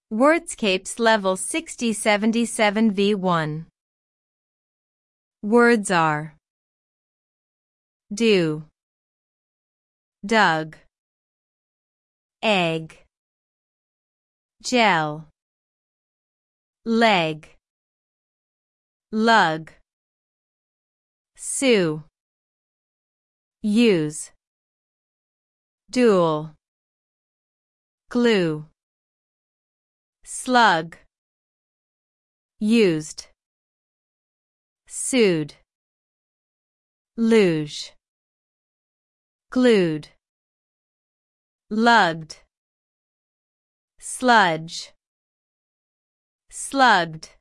Wordscapes Level 6077 V1. Words are do, dug, egg, gel, leg, lug, sue, use, dual, glue, slug, used, sued, luge, glued, lugged, sludge, slugged.